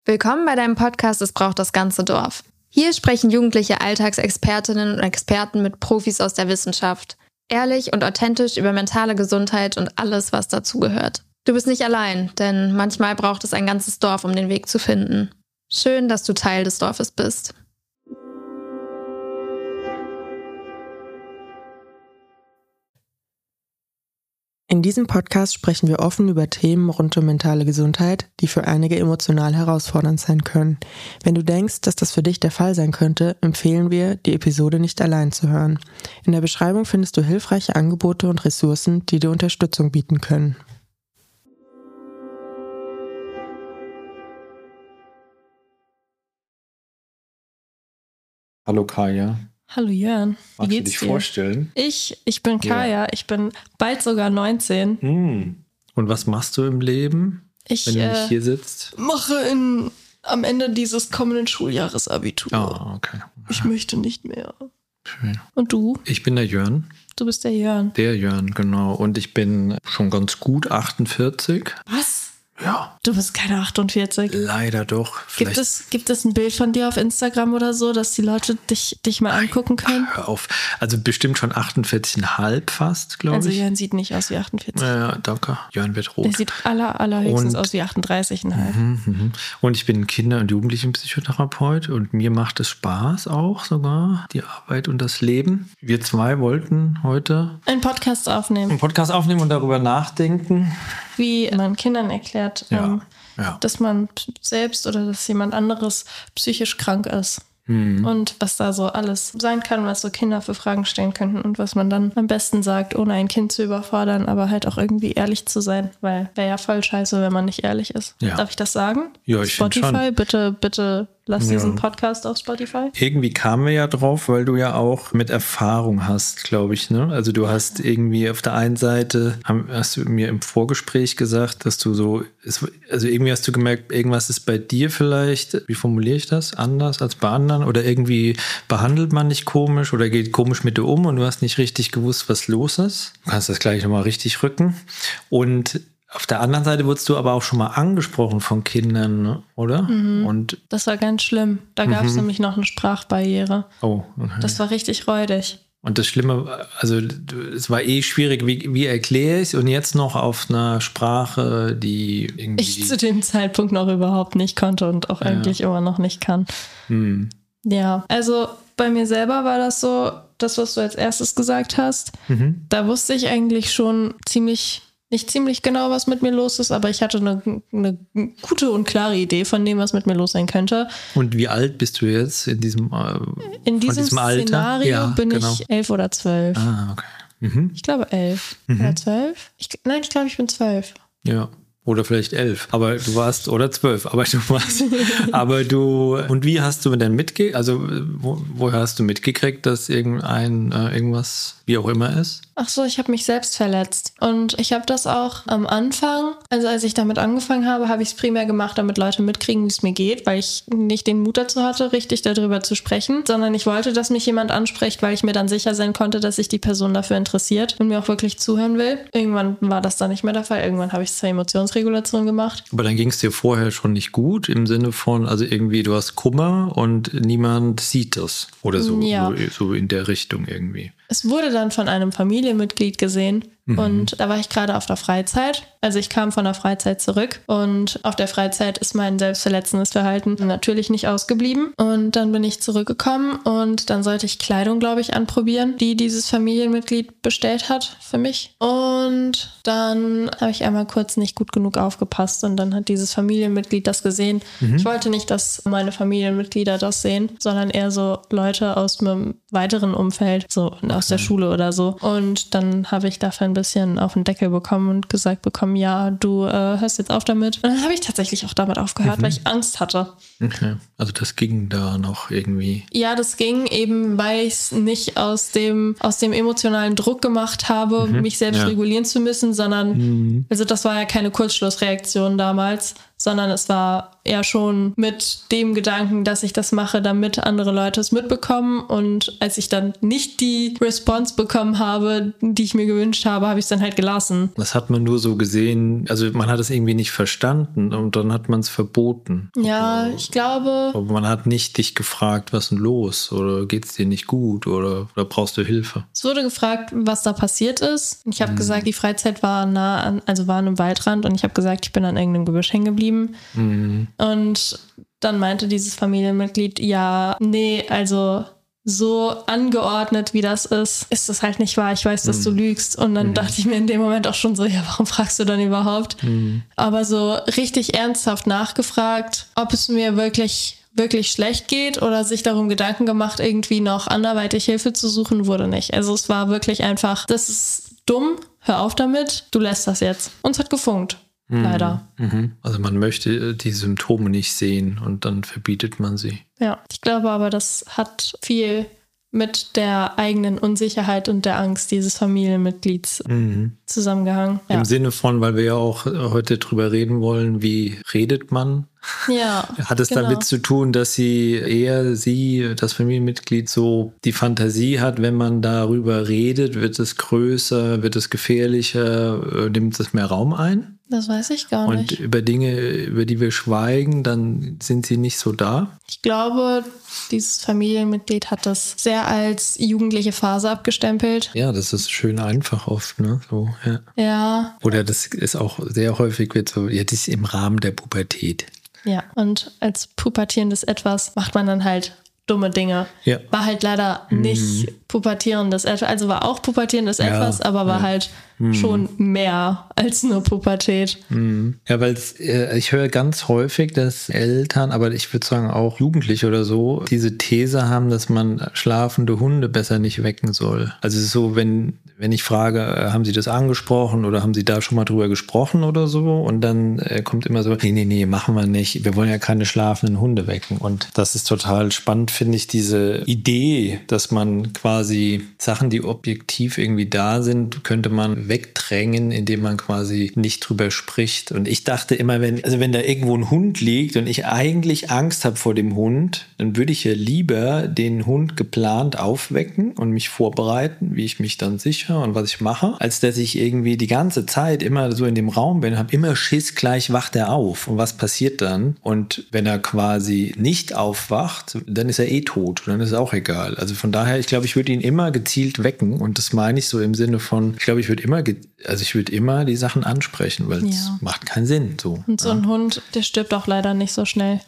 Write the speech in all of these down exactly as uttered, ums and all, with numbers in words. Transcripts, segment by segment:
Willkommen bei deinem Podcast Es braucht das ganze Dorf. Hier sprechen jugendliche Alltagsexpertinnen und Experten mit Profis aus der Wissenschaft. Ehrlich und authentisch über mentale Gesundheit und alles, was dazugehört. Du bist nicht allein, denn manchmal braucht es ein ganzes Dorf, um den Weg zu finden. Schön, dass du Teil des Dorfes bist. In diesem Podcast sprechen wir offen über Themen rund um mentale Gesundheit, die für einige emotional herausfordernd sein können. Wenn du denkst, dass das für dich der Fall sein könnte, empfehlen wir, die Episode nicht allein zu hören. In der Beschreibung findest du hilfreiche Angebote und Ressourcen, die dir Unterstützung bieten können. Hallo Kaya. Hallo Jörn, wie Magst geht's du dich dir? vorstellen? Ich, ich bin Kaya, Ja. ich bin bald sogar neunzehn. Hm. Und was machst du im Leben, Ich wenn du äh, nicht hier sitzt? mache in, am Ende dieses kommenden Schuljahres Abitur. Ah, okay. Ich möchte nicht mehr. Schön. Und du? Ich bin der Jörn, Du bist der Jörn. der Jörn, genau. Und ich bin schon ganz gut achtundvierzig. Was? Ja, Du bist keine achtundvierzig. leider doch. Gibt Vielleicht es, gibt es ein Bild von dir auf Instagram oder so, dass die Leute dich, dich mal angucken können? Hör auf. Also bestimmt schon achtundvierzig Komma fünf fast, glaube Also ich. Jörn sieht nicht aus wie achtundvierzig. Ja, danke. Jörn wird Der rot. sieht aller, allerhöchstens Und- aus wie achtunddreißig Komma fünf. Mhm, mhm. Und ich bin Kinder- und Jugendlichenpsychotherapeut und mir macht es Spaß auch sogar, die Arbeit und das Leben. Wir zwei wollten heute Einen Podcast aufnehmen, einen Podcast aufnehmen und darüber nachdenken. wie man Kindern erklärt, Ja, ähm, ja. dass man selbst oder dass jemand anderes psychisch krank ist. Hm. Und was da so alles sein kann, was so Kinder für Fragen stellen könnten und was man dann am besten sagt, ohne ein Kind zu überfordern, aber halt auch irgendwie ehrlich zu sein, weil wäre ja voll scheiße, wenn man nicht ehrlich ist. Ja. Darf ich das sagen? Ja, ich find Spotify, schon. bitte, bitte lass Ja. diesen Podcast auf Spotify. Irgendwie kamen wir ja drauf, weil du ja auch mit Erfahrung hast, glaube ich, ne? Also du hast irgendwie auf der einen Seite, haben- hast du mir im Vorgespräch gesagt, dass du so, es- also irgendwie hast du gemerkt, irgendwas ist bei dir vielleicht, wie formuliere ich das, anders als bei anderen oder irgendwie behandelt man dich komisch oder geht komisch mit dir um und du hast nicht richtig gewusst, was los ist. Du kannst das gleich nochmal richtig rücken. Und auf der anderen Seite wurdest du aber auch schon mal angesprochen von Kindern, ne? Oder? Und, Das war ganz schlimm. Da gab es Mhm. nämlich noch eine Sprachbarriere. oh, okay. Das war richtig räudig. Und das Schlimme, also du- es war eh schwierig, wie, wie erkläre ich es? Und jetzt noch auf einer Sprache, die irgendwie... Ich zu dem Zeitpunkt noch überhaupt nicht konnte und auch eigentlich immer noch nicht kann. hm, Ja, also bei mir selber war das so, das, was du als erstes gesagt hast, mhm. da wusste ich eigentlich schon ziemlich, nicht ziemlich genau, was mit mir los ist, aber ich hatte eine, eine gute und klare Idee von dem, was mit mir los sein könnte. Und wie alt bist du jetzt in diesem, äh, In von diesem, diesem Alter? Szenario Ja, bin genau. ich elf oder zwölf. Ah, okay. Mhm. Ich glaube elf Mhm. oder zwölf. Ich, nein, ich glaube, ich bin zwölf. Ja. Oder vielleicht elf. Aber du warst, oder zwölf, aber du warst, aber du, und wie hast du denn mitgekriegt, also wo, woher hast du mitgekriegt, dass irgendein, äh, irgendwas, wie auch immer ist? Ach so, ich habe mich selbst verletzt. Und ich habe das auch am Anfang, also als ich damit angefangen habe, habe ich es primär gemacht, damit Leute mitkriegen, wie es mir geht, weil ich nicht den Mut dazu hatte, richtig darüber zu sprechen, sondern ich wollte, dass mich jemand anspricht, weil ich mir dann sicher sein konnte, dass sich die Person dafür interessiert und mir auch wirklich zuhören will. Irgendwann war das dann nicht mehr der Fall. Irgendwann habe ich es zur Emotionsregulation gemacht. Aber dann ging es dir vorher schon nicht gut, im Sinne von, also irgendwie, du hast Kummer und niemand sieht das. Oder so, Ja. so, so in der Richtung irgendwie. Es wurde dann von einem Familienmitglied gesehen und da war ich gerade auf der Freizeit. Also ich kam von der Freizeit zurück und auf der Freizeit ist mein selbstverletzendes Verhalten natürlich nicht ausgeblieben. Und dann bin ich zurückgekommen und dann sollte ich Kleidung, glaube ich, anprobieren, die dieses Familienmitglied bestellt hat für mich. Und dann habe ich einmal kurz nicht gut genug aufgepasst und dann hat dieses Familienmitglied das gesehen. Ich wollte nicht, dass meine Familienmitglieder das sehen, sondern eher so Leute aus meinem weiteren Umfeld, so aus der Schule oder so. Und dann habe ich dafür ein bisschen auf den Deckel bekommen und gesagt bekommen, ja, du äh, hörst jetzt auf damit. Und dann habe ich tatsächlich auch damit aufgehört, weil ich Angst hatte. Okay. Also das ging da noch irgendwie. Ja, das ging eben, weil ich es nicht aus dem, aus dem emotionalen Druck gemacht habe, mich selbst ja. regulieren zu müssen, sondern, Mhm. also das war ja keine Kurzschlussreaktion damals, sondern es war eher schon mit dem Gedanken, dass ich das mache, damit andere Leute es mitbekommen. Und als ich dann nicht die Response bekommen habe, die ich mir gewünscht habe, habe ich es dann halt gelassen. Das hat man nur so gesehen, also man hat es irgendwie nicht verstanden und dann hat man es verboten. Ja, aber, ich glaube... Aber man hat nicht dich gefragt, was ist denn los? Oder geht es dir nicht gut? Oder, oder brauchst du Hilfe? Es wurde gefragt, was da passiert ist. Ich habe mhm. gesagt, die Freizeit war nah an, also war an einem Waldrand und ich habe gesagt, ich bin an irgendeinem Gebüsch hängen geblieben. Mhm. Und dann meinte dieses Familienmitglied, ja, nee, also so angeordnet, wie das ist, ist das halt nicht wahr. Ich weiß, dass mhm. du lügst. Und dann mhm. dachte ich mir in dem Moment auch schon so, ja, warum fragst du dann überhaupt? Mhm. Aber so richtig ernsthaft nachgefragt, ob es mir wirklich, wirklich schlecht geht oder sich darum Gedanken gemacht, irgendwie noch anderweitig Hilfe zu suchen, wurde nicht. Also es war wirklich einfach, das ist dumm, hör auf damit, du lässt das jetzt. Und es hat gefunkt. Leider. Mhm. Also man möchte die Symptome nicht sehen und dann verbietet man sie. Ja, ich glaube aber, das hat viel mit der eigenen Unsicherheit und der Angst dieses Familienmitglieds mhm. zusammengehangen. Ja. Im Sinne von, weil wir ja auch heute drüber reden wollen, wie redet man? Ja, hat es genau. damit zu tun, dass sie eher sie, das Familienmitglied, so die Fantasie hat, wenn man darüber redet, wird es größer, wird es gefährlicher, nimmt es mehr Raum ein? Das weiß ich gar nicht. Und über Dinge, über die wir schweigen, dann sind sie nicht so da? Ich glaube, dieses Familienmitglied hat das sehr als jugendliche Phase abgestempelt. Ja, das ist schön einfach oft, ne? So, ja. ja. Oder das ist auch sehr häufig wird so, ja, das ist im Rahmen der Pubertät. Ja, und als pubertierendes Etwas macht man dann halt dumme Dinge. Ja. War halt leider nicht mhm. pubertierendes Etwas, also war auch pubertierendes ja. Etwas, aber war ja. halt mhm. schon mehr als nur Pubertät. Mhm. Ja, weil äh, ich höre ganz häufig, dass Eltern, aber ich würde sagen auch Jugendliche oder so, diese These haben, dass man schlafende Hunde besser nicht wecken soll. Also es ist so, wenn wenn ich frage, haben Sie das angesprochen oder haben Sie da schon mal drüber gesprochen oder so? Und dann äh, kommt immer so, nee, nee, nee, machen wir nicht. Wir wollen ja keine schlafenden Hunde wecken. Und das ist total spannend, finde ich, diese Idee, dass man quasi Sachen, die objektiv irgendwie da sind, könnte man wegdrängen, indem man quasi nicht drüber spricht. Und ich dachte immer, wenn, also wenn da irgendwo ein Hund liegt und ich eigentlich Angst habe vor dem Hund, dann würde ich ja lieber den Hund geplant aufwecken und mich vorbereiten, wie ich mich dann sicher und was ich mache, als dass ich irgendwie die ganze Zeit immer so in dem Raum bin, habe immer Schiss, gleich wacht er auf. Und was passiert dann? Und wenn er quasi nicht aufwacht, dann ist er eh tot. Und dann ist es auch egal. Also von daher, ich glaube, ich würde ihn immer gezielt wecken. Und das meine ich so im Sinne von, ich glaube, ich würde immer, ge- also ich würde immer die Sachen ansprechen, weil es ja. macht keinen Sinn. So. Und so ein ja. Hund, der stirbt auch leider nicht so schnell.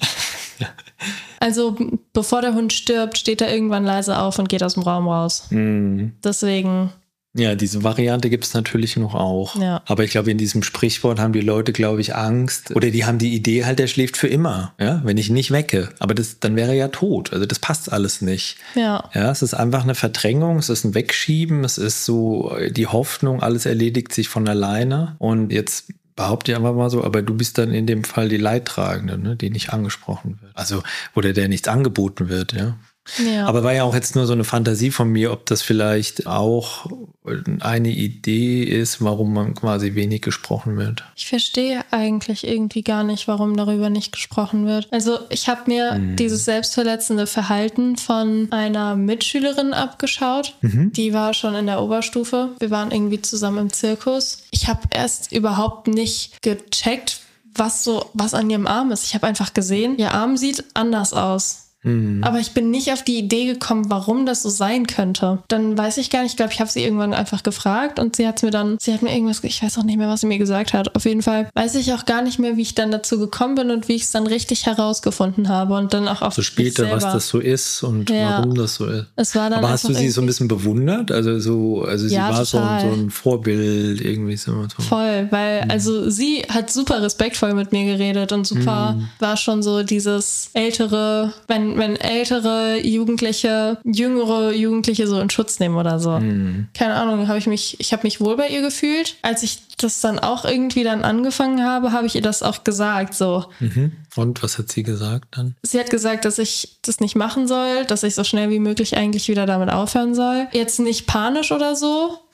Also bevor der Hund stirbt, steht er irgendwann leise auf und geht aus dem Raum raus. Mhm. Deswegen... Ja, diese Variante gibt es natürlich noch auch. Ja. Aber ich glaube, in diesem Sprichwort haben die Leute, glaube ich, Angst. Oder die haben die Idee halt, der schläft für immer. Ja, wenn ich ihn nicht wecke. Aber das, dann wäre er ja tot. Also das passt alles nicht. Ja. Ja, es ist einfach eine Verdrängung, es ist ein Wegschieben, es ist so die Hoffnung, alles erledigt sich von alleine. Und jetzt behaupte ich einfach mal so, aber du bist dann in dem Fall die Leidtragende, ne, die nicht angesprochen wird. Also, oder der nichts angeboten wird, ja. Ja. Aber war ja auch jetzt nur so eine Fantasie von mir, ob das vielleicht auch eine Idee ist, warum man quasi wenig gesprochen wird. Ich verstehe eigentlich irgendwie gar nicht, warum darüber nicht gesprochen wird. Also ich habe mir mhm. dieses selbstverletzende Verhalten von einer Mitschülerin abgeschaut. Mhm. Die war schon in der Oberstufe. Wir waren irgendwie zusammen im Zirkus. Ich habe erst überhaupt nicht gecheckt, was so was an ihrem Arm ist. Ich habe einfach gesehen, ihr Arm sieht anders aus. Mhm. Aber ich bin nicht auf die Idee gekommen, warum das so sein könnte. Dann weiß ich gar nicht, ich glaube, ich habe sie irgendwann einfach gefragt und sie hat mir dann, sie hat mir irgendwas, ich weiß auch nicht mehr, was sie mir gesagt hat. Auf jeden Fall weiß ich auch gar nicht mehr, wie ich dann dazu gekommen bin und wie ich es dann richtig herausgefunden habe und dann auch auf so später, was das so ist und ja. warum das so ist. Es war dann Aber hast du sie so ein bisschen bewundert? Also so, also sie ja, war so ein, total. so ein Vorbild irgendwie so. Voll, weil mhm. also sie hat super respektvoll mit mir geredet und super mhm. war schon so dieses ältere, wenn wenn ältere Jugendliche, jüngere Jugendliche so in Schutz nehmen oder so. Mhm. Keine Ahnung, habe ich mich, ich habe mich wohl bei ihr gefühlt. Als ich das dann auch irgendwie dann angefangen habe, habe ich ihr das auch gesagt, so. Mhm. Und was hat sie gesagt dann? Sie hat gesagt, dass ich das nicht machen soll, dass ich so schnell wie möglich eigentlich wieder damit aufhören soll. Jetzt nicht panisch oder so,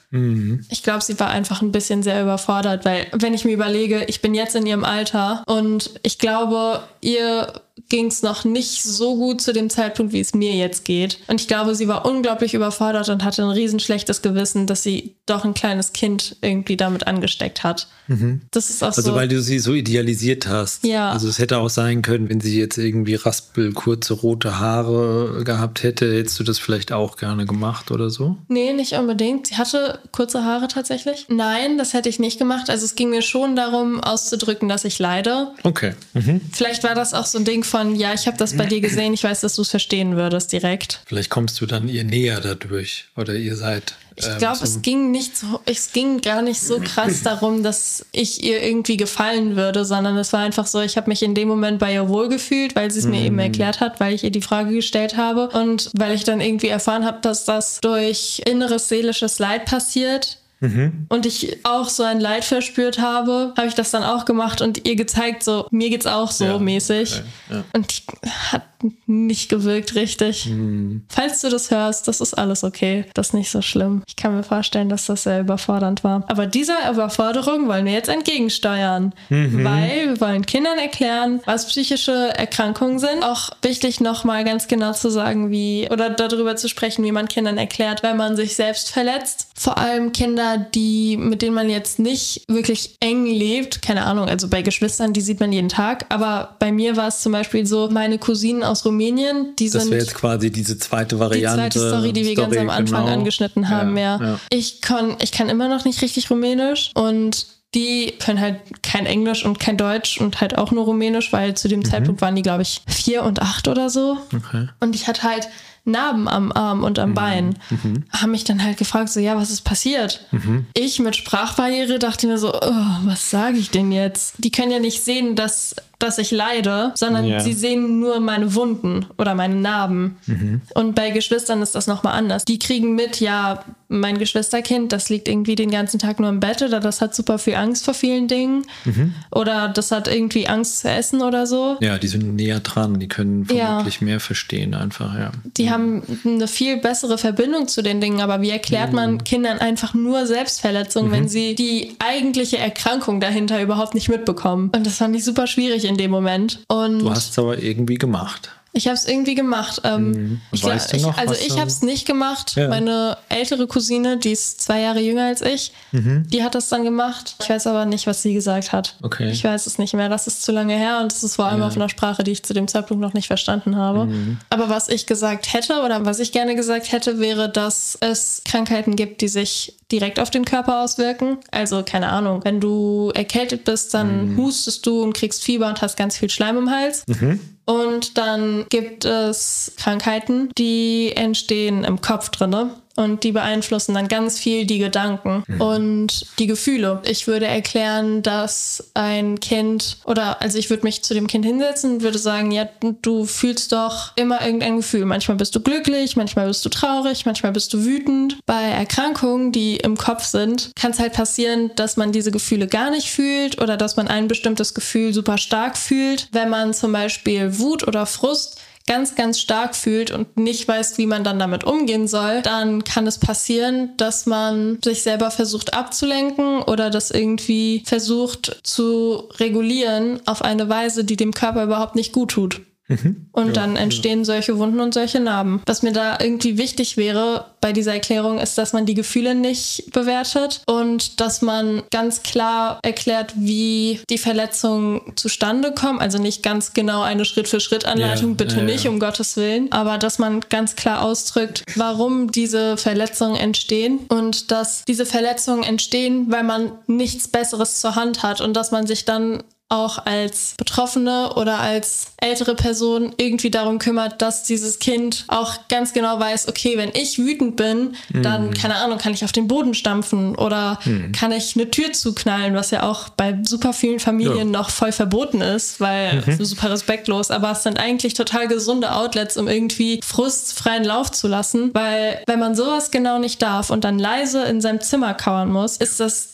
Mhm. Ich glaube, sie war einfach ein bisschen sehr überfordert, weil wenn ich mir überlege, ich bin jetzt in ihrem Alter und ich glaube, ihr ging es noch nicht so gut zu dem Zeitpunkt, wie es mir jetzt geht. Und ich glaube, sie war unglaublich überfordert und hatte ein riesen schlechtes Gewissen, dass sie doch ein kleines Kind irgendwie damit angesteckt hat. Mhm. Das ist auch also so. weil du sie so idealisiert hast. Ja. Also es hätte auch sein können, wenn sie jetzt irgendwie raspelkurze rote Haare gehabt hätte, hättest du das vielleicht auch gerne gemacht oder so? Nee, nicht unbedingt. Sie hatte kurze Haare tatsächlich. Nein, das hätte ich nicht gemacht. Also es ging mir schon darum, auszudrücken, dass ich leide. Okay. Mhm. Vielleicht war das auch so ein Ding von, ja, ich habe das bei dir gesehen, ich weiß, dass du es verstehen würdest direkt. Vielleicht kommst du dann ihr näher dadurch oder ihr seid... Ich glaube, ähm, so es ging nicht so, es ging gar nicht so krass darum, dass ich ihr irgendwie gefallen würde, sondern es war einfach so, ich habe mich in dem Moment bei ihr wohlgefühlt, weil sie es mir mm. eben erklärt hat, weil ich ihr die Frage gestellt habe und weil ich dann irgendwie erfahren habe, dass das durch inneres seelisches Leid passiert. Mhm. Und ich auch so ein Leid verspürt habe, habe ich das dann auch gemacht und ihr gezeigt, so, mir geht's auch so ja, mäßig. Okay, ja. Und die hat nicht gewirkt richtig. Mhm. Falls du das hörst, das ist alles okay. Das ist nicht so schlimm. Ich kann mir vorstellen, dass das sehr überfordernd war. Aber dieser Überforderung wollen wir jetzt entgegensteuern. Mhm. Weil wir wollen Kindern erklären, was psychische Erkrankungen sind. Auch wichtig nochmal ganz genau zu sagen, wie, oder darüber zu sprechen, wie man Kindern erklärt, wenn man sich selbst verletzt. Vor allem Kinder, die, mit denen man jetzt nicht wirklich eng lebt. Keine Ahnung, also bei Geschwistern, die sieht man jeden Tag. Aber bei mir war es zum Beispiel so, meine Cousinen aus Rumänien, die sind... Das wäre jetzt quasi diese zweite Variante. Die zweite Story, die wir Story, ganz am Anfang genau. angeschnitten haben, ja. ja. ja. Ich, kann, ich kann immer noch nicht richtig Rumänisch und die können halt kein Englisch und kein Deutsch und halt auch nur Rumänisch, weil zu dem mhm. Zeitpunkt waren die, glaube ich, vier und acht oder so. Okay. Und ich hatte halt Narben am Arm und am mhm. Bein. Mhm. Haben mich dann halt gefragt, so, ja, was ist passiert? Mhm. Ich mit Sprachbarriere dachte mir so, oh, was sage ich denn jetzt? Die können ja nicht sehen, dass, dass ich leide, sondern ja. sie sehen nur meine Wunden oder meine Narben. Mhm. Und bei Geschwistern ist das nochmal anders. Die kriegen mit, ja, mein Geschwisterkind, das liegt irgendwie den ganzen Tag nur im Bett oder das hat super viel Angst vor vielen Dingen mhm. oder das hat irgendwie Angst zu essen oder so. Ja, die sind näher dran, die können vermutlich ja. mehr verstehen einfach, ja. Die haben eine viel bessere Verbindung zu den Dingen, aber wie erklärt mhm. man Kindern einfach nur Selbstverletzung, mhm. wenn sie die eigentliche Erkrankung dahinter überhaupt nicht mitbekommen? Und das fand ich super schwierig in dem Moment. Und du hast es aber irgendwie gemacht. Ich habe es irgendwie gemacht. Ähm, mhm. ich, weißt du noch, ich, also ich habe es nicht gemacht. Ja. Meine ältere Cousine, die ist zwei Jahre jünger als ich, mhm. die hat das dann gemacht. Ich weiß aber nicht, was sie gesagt hat. Okay. Ich weiß es nicht mehr. Das ist zu lange her und es ist vor allem ja. auf einer Sprache, die ich zu dem Zeitpunkt noch nicht verstanden habe. Mhm. Aber was ich gesagt hätte oder was ich gerne gesagt hätte, wäre, dass es Krankheiten gibt, die sich direkt auf den Körper auswirken. Also keine Ahnung, wenn du erkältet bist, dann mhm. hustest du und kriegst Fieber und hast ganz viel Schleim im Hals. Mhm. Und dann gibt es Krankheiten, die entstehen im Kopf drinne. Und die beeinflussen dann ganz viel die Gedanken mhm. und die Gefühle. Ich würde erklären, dass ein Kind, oder also ich würde mich zu dem Kind hinsetzen und würde sagen, ja, du fühlst doch immer irgendein Gefühl. Manchmal bist du glücklich, manchmal bist du traurig, manchmal bist du wütend. Bei Erkrankungen, die im Kopf sind, kann es halt passieren, dass man diese Gefühle gar nicht fühlt oder dass man ein bestimmtes Gefühl super stark fühlt. Wenn man zum Beispiel Wut oder Frust ganz, ganz stark fühlt und nicht weiß, wie man dann damit umgehen soll, dann kann es passieren, dass man sich selber versucht abzulenken oder das irgendwie versucht zu regulieren auf eine Weise, die dem Körper überhaupt nicht gut tut. Mhm. Und ja, dann entstehen ja. solche Wunden und solche Narben. Was mir da irgendwie wichtig wäre bei dieser Erklärung ist, dass man die Gefühle nicht bewertet und dass man ganz klar erklärt, wie die Verletzungen zustande kommen. Also nicht ganz genau eine Schritt-für-Schritt-Anleitung, ja, bitte ja, nicht, ja. um Gottes Willen. Aber dass man ganz klar ausdrückt, warum diese Verletzungen entstehen und dass diese Verletzungen entstehen, weil man nichts Besseres zur Hand hat und dass man sich dann auch als Betroffene oder als ältere Person irgendwie darum kümmert, dass dieses Kind auch ganz genau weiß, okay, wenn ich wütend bin, mhm. dann, keine Ahnung, kann ich auf den Boden stampfen oder mhm. kann ich eine Tür zuknallen, was ja auch bei super vielen Familien ja. noch voll verboten ist, weil mhm. super respektlos, aber es sind eigentlich total gesunde Outlets, um irgendwie Frust freien Lauf zu lassen, weil wenn man sowas genau nicht darf und dann leise in seinem Zimmer kauern muss, ist das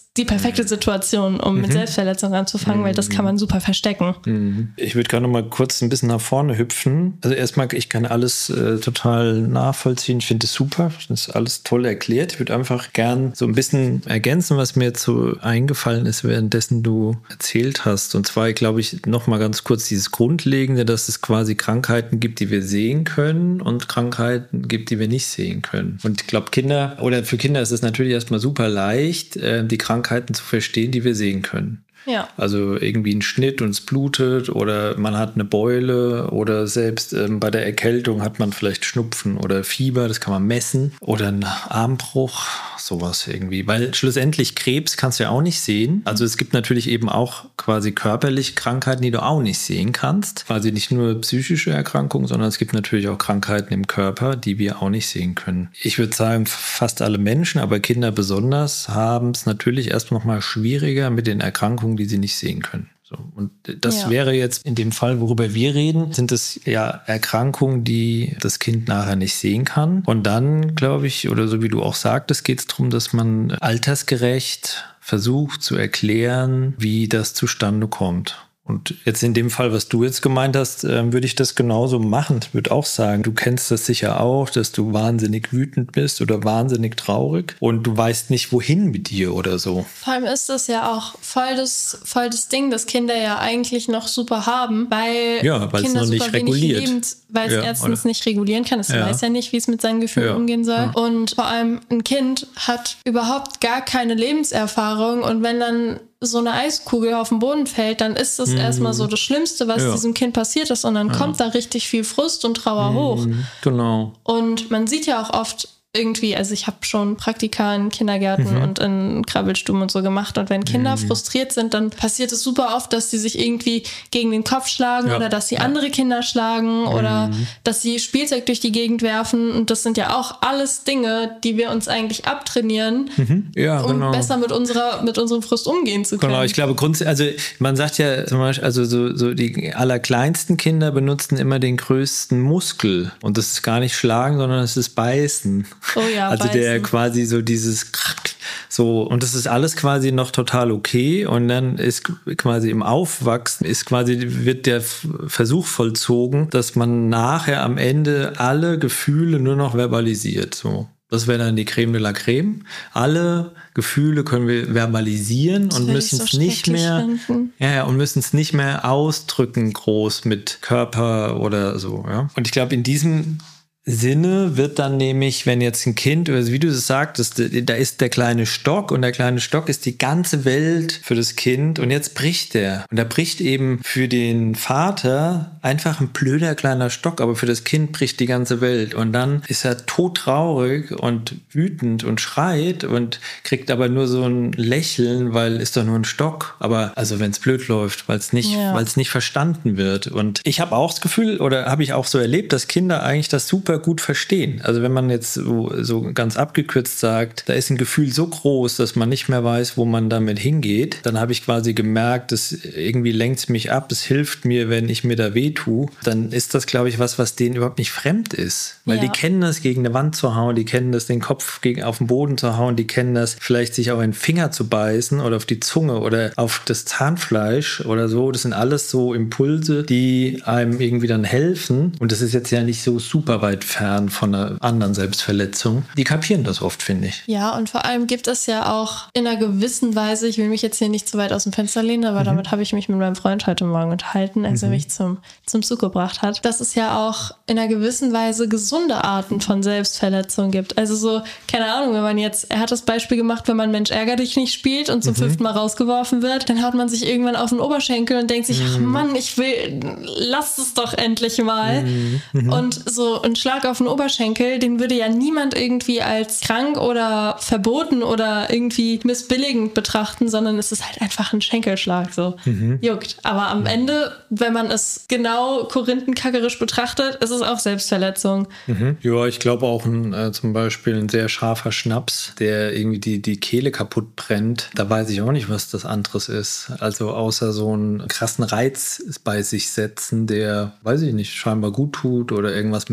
die perfekte Situation, um mhm. mit Selbstverletzung anzufangen, mhm. weil das kann man super verstecken. Mhm. Ich würde gerne noch mal kurz ein bisschen nach vorne hüpfen. Also erstmal, ich kann alles äh, total nachvollziehen. Ich finde es super. Das ist alles toll erklärt. Ich würde einfach gern so ein bisschen ergänzen, was mir jetzt so eingefallen ist, währenddessen du erzählt hast. Und zwar, glaube ich, noch mal ganz kurz dieses Grundlegende, dass es quasi Krankheiten gibt, die wir sehen können und Krankheiten gibt, die wir nicht sehen können. Und ich glaube, Kinder oder für Kinder ist es natürlich erstmal super leicht, äh, die Krankheiten Krankheiten zu verstehen, die wir sehen können. Ja. Also irgendwie ein Schnitt und es blutet oder man hat eine Beule oder selbst ähm, bei der Erkältung hat man vielleicht Schnupfen oder Fieber, das kann man messen, oder einen Armbruch, sowas irgendwie. Weil schlussendlich Krebs kannst du ja auch nicht sehen. Also es gibt natürlich eben auch quasi körperliche Krankheiten, die du auch nicht sehen kannst. Quasi nicht nur psychische Erkrankungen, sondern es gibt natürlich auch Krankheiten im Körper, die wir auch nicht sehen können. Ich würde sagen, fast alle Menschen, aber Kinder besonders, haben es natürlich erst noch mal schwieriger mit den Erkrankungen, die sie nicht sehen können. So, und das ja. wäre jetzt in dem Fall, worüber wir reden, sind es ja Erkrankungen, die das Kind nachher nicht sehen kann. Und dann, glaube ich, oder so wie du auch sagtest, geht es darum, dass man altersgerecht versucht zu erklären, wie das zustande kommt. Und jetzt in dem Fall, was du jetzt gemeint hast, äh, würde ich das genauso machen. Ich würde auch sagen, du kennst das sicher auch, dass du wahnsinnig wütend bist oder wahnsinnig traurig und du weißt nicht, wohin mit dir oder so. Vor allem ist das ja auch voll das, voll das Ding, das Kinder ja eigentlich noch super haben, weil ja, weil Kinder es noch nicht super wenig reguliert. Lebens, weil es Ja, erstens oder? nicht regulieren kann. Es Ja. weiß ja nicht, wie es mit seinen Gefühlen Ja. umgehen soll. Ja. Und vor allem ein Kind hat überhaupt gar keine Lebenserfahrung und wenn dann so eine Eiskugel auf den Boden fällt, dann ist das Mhm. erstmal so das Schlimmste, was Ja. diesem Kind passiert ist und dann Ja. kommt da richtig viel Frust und Trauer hoch. Mhm, genau. Und man sieht ja auch oft irgendwie, also ich habe schon Praktika in Kindergärten Mhm. und in Krabbelstuben und so gemacht und wenn Kinder Mhm. frustriert sind, dann passiert es super oft, dass sie sich irgendwie gegen den Kopf schlagen Ja. oder dass sie Ja. andere Kinder schlagen oder Mhm. dass sie Spielzeug durch die Gegend werfen und das sind ja auch alles Dinge, die wir uns eigentlich abtrainieren, Mhm. Ja, um genau. besser mit unserer mit unserem Frust umgehen zu können. Genau, ich glaube grundsätzlich, also man sagt ja zum Beispiel, also so, so die allerkleinsten Kinder benutzen immer den größten Muskel und das ist gar nicht Schlagen, sondern es ist Beißen. Oh ja, also der beißen. quasi so dieses so und das ist alles quasi noch total okay und dann ist quasi im Aufwachsen ist quasi wird der Versuch vollzogen, dass man nachher am Ende alle Gefühle nur noch verbalisiert, so. Das wäre dann die Creme de la Creme. Alle Gefühle können wir verbalisieren Das und würde ich müssen so es nicht schrecklich mehr, finden. ja, ja, und müssen es nicht mehr ausdrücken groß mit Körper oder so. Ja. Und ich glaube, in diesem Sinne wird dann nämlich, wenn jetzt ein Kind, also wie du es sagtest, da ist der kleine Stock und der kleine Stock ist die ganze Welt für das Kind und jetzt bricht der. Und da bricht eben für den Vater einfach ein blöder kleiner Stock, aber für das Kind bricht die ganze Welt. Und dann ist er todtraurig und wütend und schreit und kriegt aber nur so ein Lächeln, weil ist doch nur ein Stock. Aber also wenn es blöd läuft, weil es nicht, Ja. weil es nicht verstanden wird. Und ich habe auch das Gefühl, oder habe ich auch so erlebt, dass Kinder eigentlich das super gut verstehen. Also wenn man jetzt so, so ganz abgekürzt sagt, da ist ein Gefühl so groß, dass man nicht mehr weiß, wo man damit hingeht, dann habe ich quasi gemerkt, das irgendwie lenkt mich ab, es hilft mir, wenn ich mir da weh tue, dann ist das, glaube ich, was, was denen überhaupt nicht fremd ist. Weil Ja. die kennen das, gegen eine Wand zu hauen, die kennen das, den Kopf gegen, auf den Boden zu hauen, die kennen das, vielleicht sich auf den Finger zu beißen oder auf die Zunge oder auf das Zahnfleisch oder so. Das sind alles so Impulse, die einem irgendwie dann helfen. Und das ist jetzt ja nicht so super weit fern von einer anderen Selbstverletzung. Die kapieren das oft, finde ich. Ja, und vor allem gibt es ja auch in einer gewissen Weise, ich will mich jetzt hier nicht zu weit aus dem Fenster lehnen, aber mhm. damit habe ich mich mit meinem Freund heute Morgen unterhalten, als mhm. er mich zum, zum Zug gebracht hat, dass es ja auch in einer gewissen Weise gesunde Arten von Selbstverletzung gibt. Also so, keine Ahnung, wenn man jetzt, er hat das Beispiel gemacht, wenn man Mensch ärger dich nicht spielt und zum mhm. fünften Mal rausgeworfen wird, dann haut man sich irgendwann auf den Oberschenkel und denkt sich, mhm. ach Mann, ich will, lass es doch endlich mal. Mhm. Mhm. Und so ein Schlag auf den Oberschenkel, den würde ja niemand irgendwie als krank oder verboten oder irgendwie missbilligend betrachten, sondern es ist halt einfach ein Schenkelschlag, so mhm. juckt. Aber am Ende, wenn man es genau korinthenkackerisch betrachtet, ist es auch Selbstverletzung. Mhm. Ja, ich glaube auch ein, äh, zum Beispiel ein sehr scharfer Schnaps, der irgendwie die, die Kehle kaputt brennt, da weiß ich auch nicht, was das anderes ist. Also außer so einen krassen Reiz bei sich setzen, der, weiß ich nicht, scheinbar gut tut oder irgendwas mit einem macht.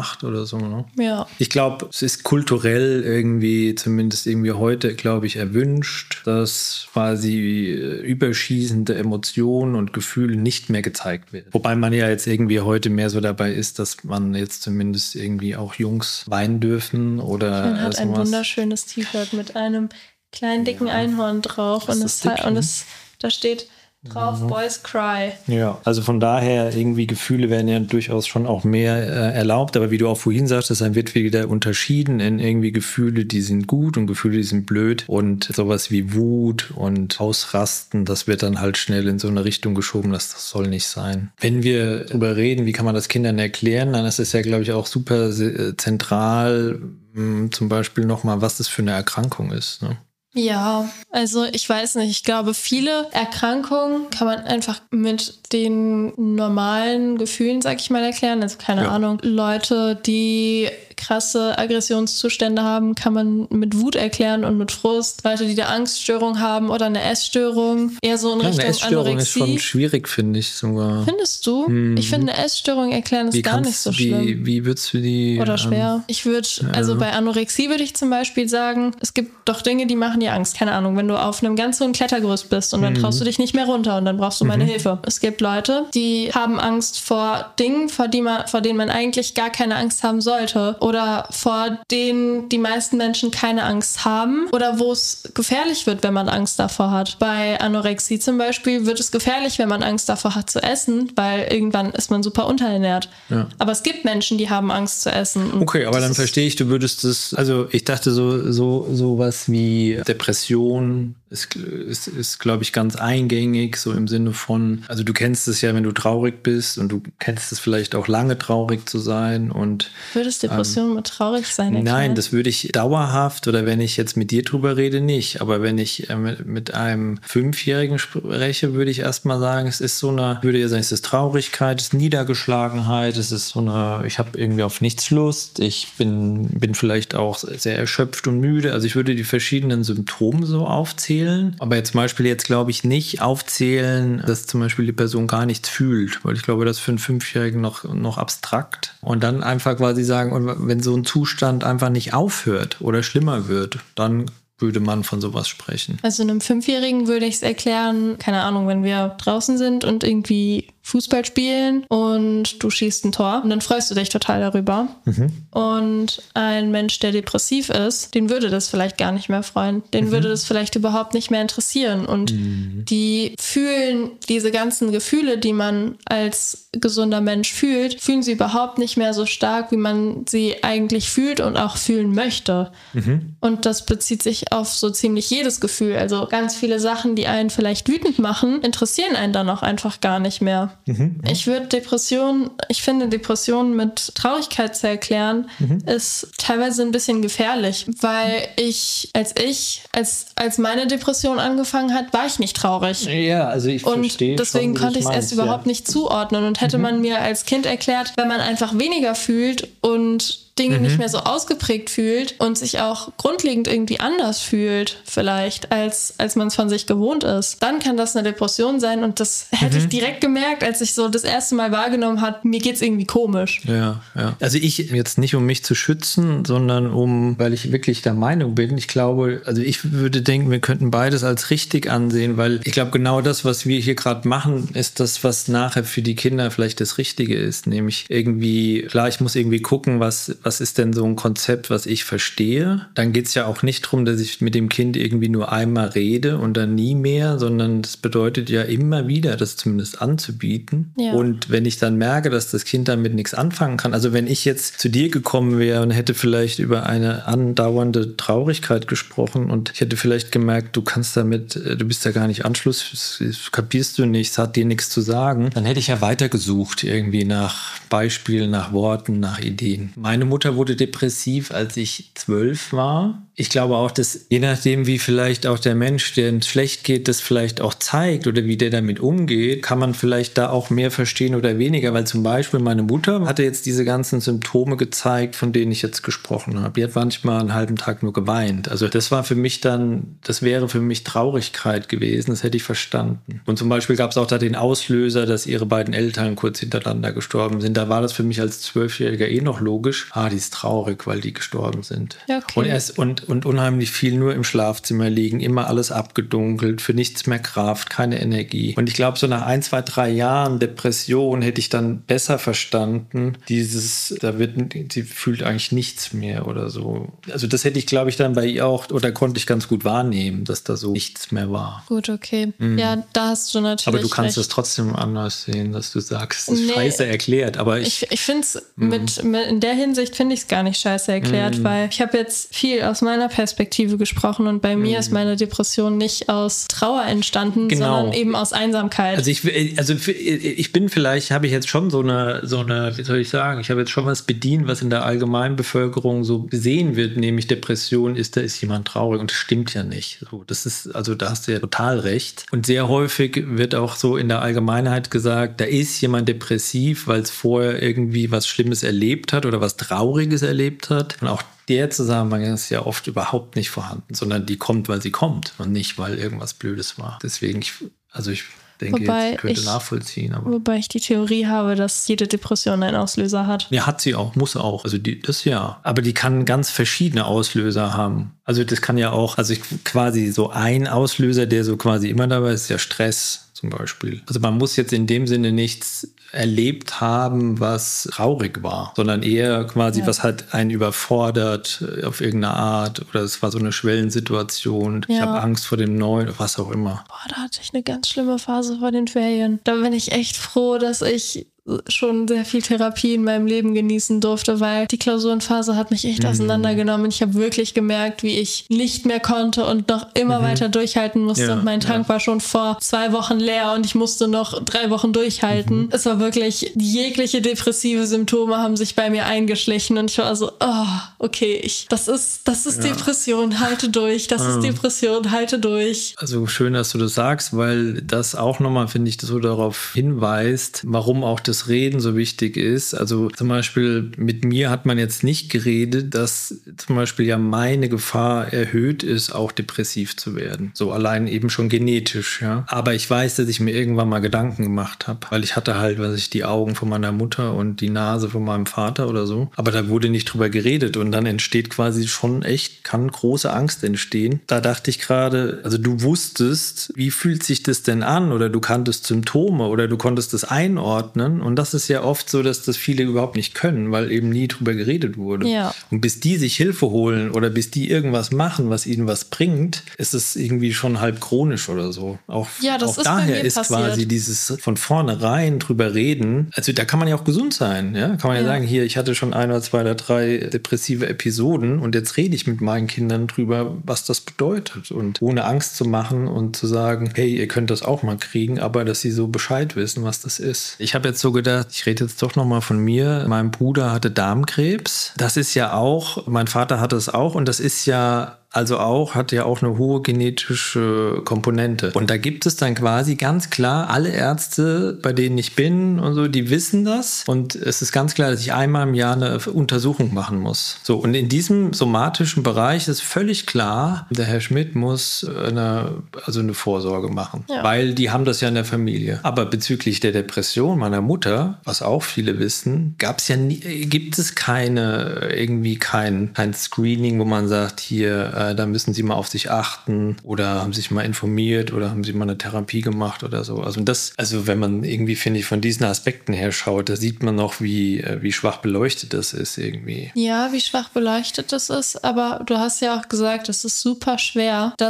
acht oder so. Ne? Ja. Ich glaube, es ist kulturell irgendwie, zumindest irgendwie heute, glaube ich, erwünscht, dass quasi überschießende Emotionen und Gefühle nicht mehr gezeigt werden. Wobei man ja jetzt irgendwie heute mehr so dabei ist, dass man jetzt zumindest irgendwie auch Jungs weinen dürfen oder Man hat ein sowas. wunderschönes T-Shirt mit einem kleinen, dicken Ja. Einhorn drauf Das und, ist es, dick, und ne? es, da steht drauf, mhm. Boys Cry. Ja, also von daher irgendwie Gefühle werden ja durchaus schon auch mehr äh, erlaubt, aber wie du auch vorhin sagtest, dann wird wieder unterschieden in irgendwie Gefühle, die sind gut und Gefühle, die sind blöd und sowas wie Wut und Ausrasten, das wird dann halt schnell in so eine Richtung geschoben, dass das soll nicht sein. Wenn wir darüber reden, wie kann man das Kindern erklären, dann ist es ja, glaube ich, auch super äh, zentral, mh, zum Beispiel nochmal, was das für eine Erkrankung ist, ne? Ja, also ich weiß nicht, ich glaube, viele Erkrankungen kann man einfach mit den normalen Gefühlen, sag ich mal, erklären. Also keine ja. Ahnung, Leute, die krasse Aggressionszustände haben, kann man mit Wut erklären und mit Frust. Leute, die eine Angststörung haben oder eine Essstörung, eher so in ja, Richtung eine Essstörung Anorexie. ist schon schwierig, finde ich sogar. Findest du? Mhm. Ich finde, eine Essstörung erklären ist wie gar nicht so die, schlimm. Wie würdest du die... Oder schwer. Ähm, ich würde, ja. also bei Anorexie würde ich zum Beispiel sagen, es gibt doch Dinge, die machen dir Angst. Keine Ahnung, wenn du auf einem ganz hohen Klettergerüst bist und dann mhm. traust du dich nicht mehr runter und dann brauchst du meine mhm. Hilfe. Es gibt Leute, die haben Angst vor Dingen, vor, die man, vor denen man eigentlich gar keine Angst haben sollte. Oder vor denen die meisten Menschen keine Angst haben. Oder wo es gefährlich wird, wenn man Angst davor hat. Bei Anorexie zum Beispiel wird es gefährlich, wenn man Angst davor hat zu essen, weil irgendwann ist man super unterernährt. Ja. Aber es gibt Menschen, die haben Angst zu essen. Okay, aber dann verstehe ich, du würdest das, also ich dachte so, so, so was wie Depression ist, ist, ist glaube ich, ganz eingängig, so im Sinne von, also du kennst es ja, wenn du traurig bist und du kennst es vielleicht auch lange traurig zu sein und würdest Depression ähm, mit traurig sein erklären? Nein, das würde ich dauerhaft oder wenn ich jetzt mit dir drüber rede, nicht. Aber wenn ich äh, mit, mit einem Fünfjährigen spreche, würde ich erstmal sagen, es ist so eine, würde ja sagen, es ist Traurigkeit, es ist Niedergeschlagenheit, es ist so eine, ich habe irgendwie auf nichts Lust, ich bin, bin vielleicht auch sehr erschöpft und müde. Also ich würde die verschiedenen Symptome so aufzählen, aber jetzt zum Beispiel jetzt glaube ich nicht aufzählen, dass zum Beispiel die Person gar nichts fühlt, weil ich glaube, das ist für einen Fünfjährigen noch, noch abstrakt. Und dann einfach quasi sagen, und wenn so ein Zustand einfach nicht aufhört oder schlimmer wird, dann würde man von sowas sprechen. Also einem Fünfjährigen würde ich es erklären, keine Ahnung, wenn wir draußen sind und irgendwie Fußball spielen und du schießt ein Tor und dann freust du dich total darüber. Mhm. Und ein Mensch, der depressiv ist, den würde das vielleicht gar nicht mehr freuen. Den mhm. würde das vielleicht überhaupt nicht mehr interessieren. Und mhm. die fühlen diese ganzen Gefühle, die man als gesunder Mensch fühlt, fühlen sie überhaupt nicht mehr so stark, wie man sie eigentlich fühlt und auch fühlen möchte. Mhm. Und das bezieht sich auf so ziemlich jedes Gefühl. Also ganz viele Sachen, die einen vielleicht wütend machen, interessieren einen dann auch einfach gar nicht mehr. Mhm. Ich würde Depressionen, ich finde Depressionen mit Traurigkeit zu erklären, mhm. ist teilweise ein bisschen gefährlich, weil ich, als ich, als, als meine Depression angefangen hat, war ich nicht traurig. Ja, also ich verstehe. Und deswegen schon, konnte ich es erst überhaupt ja. nicht zuordnen und hätte mhm. man mir als Kind erklärt, wenn man einfach weniger fühlt und Dinge mhm. nicht mehr so ausgeprägt fühlt und sich auch grundlegend irgendwie anders fühlt, vielleicht, als, als man es von sich gewohnt ist, dann kann das eine Depression sein und das hätte mhm. ich direkt gemerkt, als ich so das erste Mal wahrgenommen habe, mir geht's irgendwie komisch. Ja, ja. Also ich jetzt nicht, um mich zu schützen, sondern um, weil ich wirklich der Meinung bin, ich glaube, also ich würde denken, wir könnten beides als richtig ansehen, weil ich glaube, genau das, was wir hier gerade machen, ist das, was nachher für die Kinder vielleicht das Richtige ist, nämlich irgendwie, klar, ich muss irgendwie gucken, was was ist denn so ein Konzept, was ich verstehe? Dann geht es ja auch nicht darum, dass ich mit dem Kind irgendwie nur einmal rede und dann nie mehr, sondern das bedeutet ja immer wieder, das zumindest anzubieten. Ja. Und wenn ich dann merke, dass das Kind damit nichts anfangen kann, also wenn ich jetzt zu dir gekommen wäre und hätte vielleicht über eine andauernde Traurigkeit gesprochen und ich hätte vielleicht gemerkt, du kannst damit, du bist ja gar nicht Anschluss, das kapierst du nicht, es hat dir nichts zu sagen, dann hätte ich ja weitergesucht irgendwie nach Beispielen, nach Worten, nach Ideen. Meine Mutter wurde depressiv, als ich zwölf war. Ich glaube auch, dass je nachdem, wie vielleicht auch der Mensch, der es schlecht geht, das vielleicht auch zeigt oder wie der damit umgeht, kann man vielleicht da auch mehr verstehen oder weniger. Weil zum Beispiel meine Mutter hatte jetzt diese ganzen Symptome gezeigt, von denen ich jetzt gesprochen habe. Die hat manchmal einen halben Tag nur geweint. Also das war für mich dann, das wäre für mich Traurigkeit gewesen. Das hätte ich verstanden. Und zum Beispiel gab es auch da den Auslöser, dass ihre beiden Eltern kurz hintereinander gestorben sind. Da war das für mich als Zwölfjähriger eh noch logisch. Ah, die ist traurig, weil die gestorben sind. Okay. Und erst und, und unheimlich viel nur im Schlafzimmer liegen, immer alles abgedunkelt, für nichts mehr Kraft, keine Energie. Und ich glaube, so nach ein, zwei, drei Jahren Depression hätte ich dann besser verstanden, dieses, da wird, sie fühlt eigentlich nichts mehr oder so. Also das hätte ich, glaube ich, dann bei ihr auch, oder konnte ich ganz gut wahrnehmen, dass da so nichts mehr war. Gut, okay. Mhm. Ja, da hast du natürlich Aber du kannst es recht. trotzdem anders sehen, dass du sagst, es ist Nee, scheiße erklärt. Aber ich, ich, ich finde es, mit, mit, in der Hinsicht finde ich es gar nicht scheiße erklärt, Mhm. weil ich habe jetzt viel aus meiner Perspektive gesprochen und bei mir ist meine Depression nicht aus Trauer entstanden, Genau. sondern eben aus Einsamkeit. Also ich, also ich bin vielleicht, habe ich jetzt schon so eine, so eine, wie soll ich sagen, ich habe jetzt schon was bedient, was in der allgemeinen Bevölkerung so gesehen wird, nämlich Depression ist, da ist jemand traurig und das stimmt ja nicht. So, das ist, also da hast du ja total recht. Und sehr häufig wird auch so in der Allgemeinheit gesagt, da ist jemand depressiv, weil es vorher irgendwie was Schlimmes erlebt hat oder was Trauriges erlebt hat. Und auch der Zusammenhang ist ja oft überhaupt nicht vorhanden, sondern die kommt, weil sie kommt und nicht, weil irgendwas Blödes war. Deswegen, ich, also ich denke, Wobei ich könnte ich- nachvollziehen. Aber Wobei ich die Theorie habe, dass jede Depression einen Auslöser hat. ja, hat sie auch, muss auch. Also die, das ja. Aber die kann ganz verschiedene Auslöser haben. Also das kann ja auch, also ich, quasi so ein Auslöser, der so quasi immer dabei ist, ist ja Stress zum Beispiel. Also man muss jetzt in dem Sinne nichts erlebt haben, was traurig war, sondern eher quasi, Ja. was hat einen überfordert äh, auf irgendeine Art oder es war so eine Schwellensituation. Ich Ja. habe Angst vor dem Neuen, was auch immer. Boah, da hatte ich eine ganz schlimme Phase vor den Ferien. Da bin ich echt froh, dass ich schon sehr viel Therapie in meinem Leben genießen durfte, weil die Klausurenphase hat mich echt Mhm. auseinandergenommen. Ich habe wirklich gemerkt, wie ich nicht mehr konnte und noch immer weiter durchhalten musste. Ja, und mein Tank ja. war schon vor zwei Wochen leer und ich musste noch drei Wochen durchhalten. Mhm. Es war wirklich, jegliche depressive Symptome haben sich bei mir eingeschlichen und ich war so, oh, okay, ich, das ist, das ist Ja. Depression, halte durch, das ist Mhm. Depression, halte durch. Also schön, dass du das sagst, weil das auch nochmal, finde ich, so darauf hinweist, warum auch das Reden so wichtig ist. Also zum Beispiel mit mir hat man jetzt nicht geredet, dass zum Beispiel ja meine Gefahr erhöht ist, auch depressiv zu werden. So allein eben schon genetisch, ja. Aber ich weiß, dass ich mir irgendwann mal Gedanken gemacht habe, weil ich hatte halt, was ich, die Augen von meiner Mutter und die Nase von meinem Vater oder so. Aber da wurde nicht drüber geredet und dann entsteht quasi schon echt, kann große Angst entstehen. Da dachte ich gerade, also du wusstest, wie fühlt sich das denn an oder du kanntest Symptome oder du konntest das einordnen und das ist ja oft so, dass das viele überhaupt nicht können, weil eben nie drüber geredet wurde. Ja. Und bis die sich Hilfe holen oder bis die irgendwas machen, was ihnen was bringt, ist es irgendwie schon halb chronisch oder so. Auch, Ja, das auch ist bei daher mir ist passiert. quasi dieses von vornherein drüber reden. Also da kann man ja auch gesund sein. Ja? Kann man ja, Ja. sagen, hier, ich hatte schon ein oder zwei oder drei depressive Episoden und jetzt rede ich mit meinen Kindern drüber, was das bedeutet. Und ohne Angst zu machen und zu sagen, hey, ihr könnt das auch mal kriegen, aber dass sie so Bescheid wissen, was das ist. Ich habe jetzt so gedacht, ich rede jetzt doch noch mal von mir. Mein Bruder hatte Darmkrebs. Das ist ja auch, mein Vater hatte es auch und das ist ja also auch, hat ja auch eine hohe genetische Komponente. Und da gibt es dann quasi ganz klar, alle Ärzte, bei denen ich bin und so, die wissen das. Und es ist ganz klar, dass ich einmal im Jahr eine Untersuchung machen muss. So, und in diesem somatischen Bereich ist völlig klar, der Herr Schmidt muss eine, also eine Vorsorge machen. Ja. Weil die haben das ja in der Familie. Aber bezüglich der Depression meiner Mutter, was auch viele wissen, gab es ja nie, gibt es keine, irgendwie kein, kein Screening, wo man sagt, hier, äh, da müssen Sie mal auf sich achten oder haben sich mal informiert oder haben Sie mal eine Therapie gemacht oder so. Also das, also wenn man irgendwie, finde ich, von diesen Aspekten her schaut, da sieht man noch, wie, äh, wie schwach beleuchtet das ist irgendwie. Ja, wie schwach beleuchtet das ist, aber du hast ja auch gesagt, es ist super schwer, das